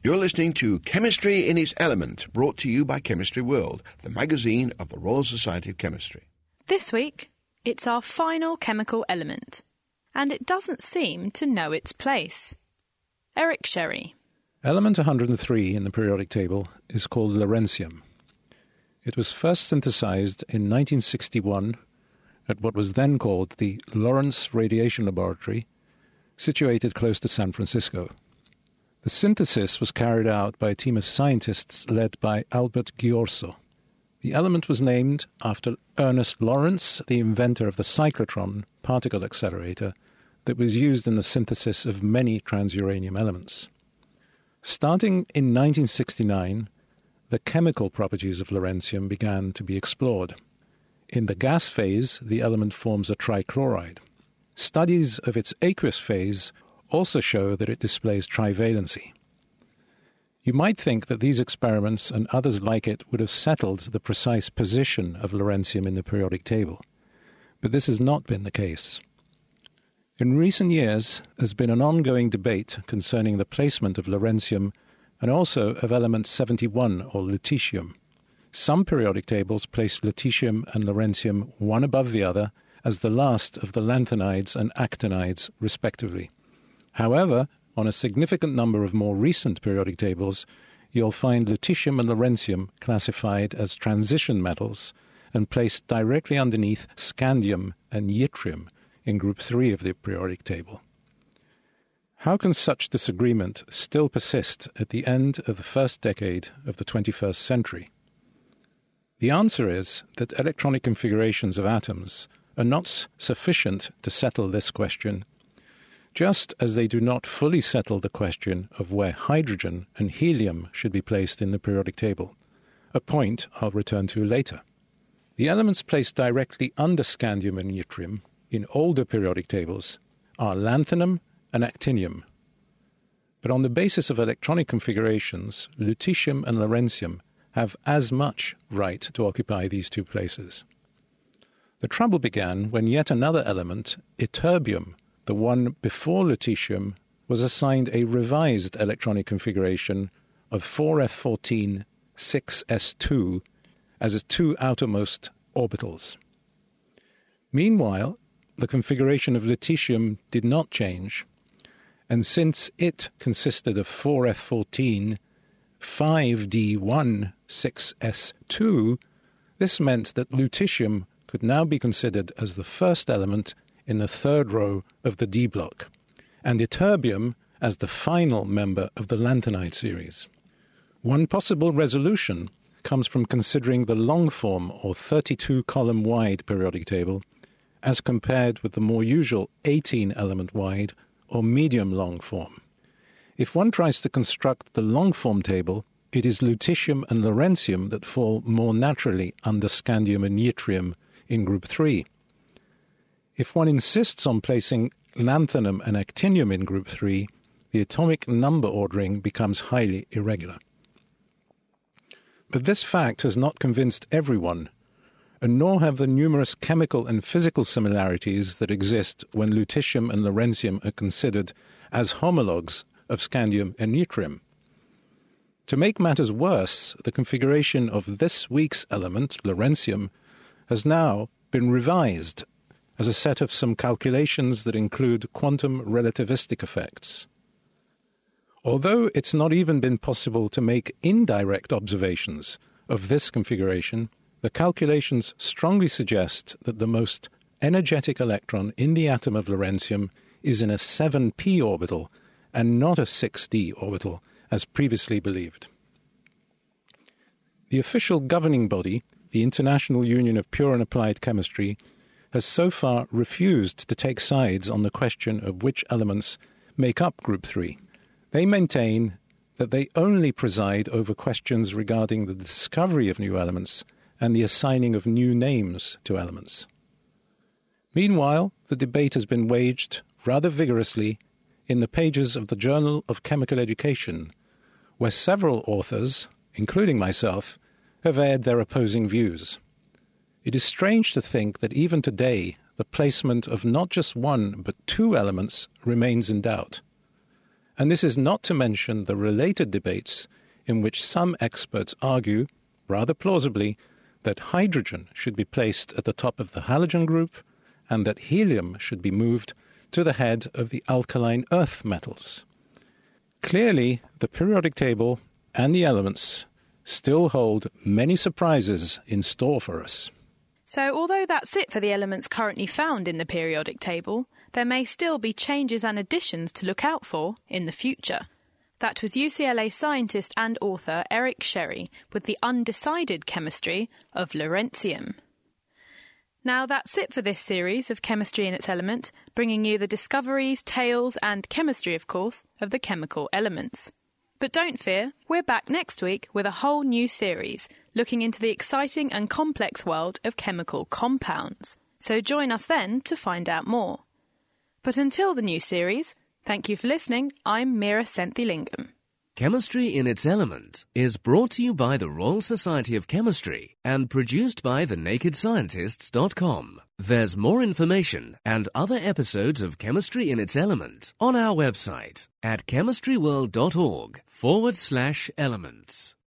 You're listening to Chemistry in its Element, brought to you by Chemistry World, the magazine of the Royal Society of Chemistry. This week, it's our final chemical element, and it doesn't seem to know its place. Eric Sherry. Element 103 in the periodic table is called lawrencium. It was first synthesized in 1961 at what was then called the Lawrence Radiation Laboratory, situated close to San Francisco. The synthesis was carried out by a team of scientists led by Albert Ghiorso. The element was named after Ernest Lawrence, the inventor of the cyclotron particle accelerator that was used in the synthesis of many transuranium elements. Starting in 1969, the chemical properties of lawrencium began to be explored. In the gas phase, the element forms a trichloride. Studies of its aqueous phase also show that it displays trivalency. You might think that these experiments and others like it would have settled the precise position of lawrencium in the periodic table, but this has not been the case. In recent years, there's been an ongoing debate concerning the placement of lawrencium and also of element 71, or lutetium. Some periodic tables place lutetium and lawrencium one above the other as the last of the lanthanides and actinides, respectively. However, on a significant number of more recent periodic tables, you'll find lutetium and lawrencium classified as transition metals and placed directly underneath scandium and yttrium in group 3 of the periodic table. How can such disagreement still persist at the end of the first decade of the 21st century? The answer is that electronic configurations of atoms are not sufficient to settle this question, just as they do not fully settle the question of where hydrogen and helium should be placed in the periodic table, a point I'll return to later. The elements placed directly under scandium and yttrium in older periodic tables are lanthanum and actinium. But on the basis of electronic configurations, lutetium and lawrencium have as much right to occupy these two places. The trouble began when yet another element, ytterbium, the one before lutetium, was assigned a revised electronic configuration of 4f14 6s2 as its two outermost orbitals. Meanwhile, the configuration of lutetium did not change, and since it consisted of 4f14 5d1 6s2, this meant that lutetium could now be considered as the first element in the third row of the D block, and ytterbium as the final member of the lanthanide series. One possible resolution comes from considering the long form or 32-column wide periodic table as compared with the more usual 18-element wide or medium long form. If one tries to construct the long form table, it is lutetium and lawrencium that fall more naturally under scandium and yttrium in group 3. If one insists on placing lanthanum and actinium in group 3, the atomic number ordering becomes highly irregular. But this fact has not convinced everyone, and nor have the numerous chemical and physical similarities that exist when lutetium and lawrencium are considered as homologues of scandium and yttrium. To make matters worse, the configuration of this week's element, lawrencium, has now been revised as a set of some calculations that include quantum relativistic effects. Although it's not even been possible to make indirect observations of this configuration, the calculations strongly suggest that the most energetic electron in the atom of lawrencium is in a 7p orbital and not a 6d orbital, as previously believed. The official governing body, the International Union of Pure and Applied Chemistry, has so far refused to take sides on the question of which elements make up Group 3. They maintain that they only preside over questions regarding the discovery of new elements and the assigning of new names to elements. Meanwhile, the debate has been waged rather vigorously in the pages of the Journal of Chemical Education, where several authors, including myself, have aired their opposing views. It is strange to think that even today the placement of not just one but two elements remains in doubt. And this is not to mention the related debates in which some experts argue, rather plausibly, that hydrogen should be placed at the top of the halogen group and that helium should be moved to the head of the alkaline earth metals. Clearly, the periodic table and the elements still hold many surprises in store for us. So although that's it for the elements currently found in the periodic table, there may still be changes and additions to look out for in the future. That was UCLA scientist and author Eric Sherry with the undecided chemistry of lawrencium. Now that's it for this series of Chemistry in its Element, bringing you the discoveries, tales and chemistry, of course, of the chemical elements. But don't fear, we're back next week with a whole new series, looking into the exciting and complex world of chemical compounds. So join us then to find out more. But until the new series, thank you for listening. I'm Meera Senthilingam. Chemistry in its Element is brought to you by the Royal Society of Chemistry and produced by thenakedscientists.com. There's more information and other episodes of Chemistry in its Element on our website at chemistryworld.org/elements.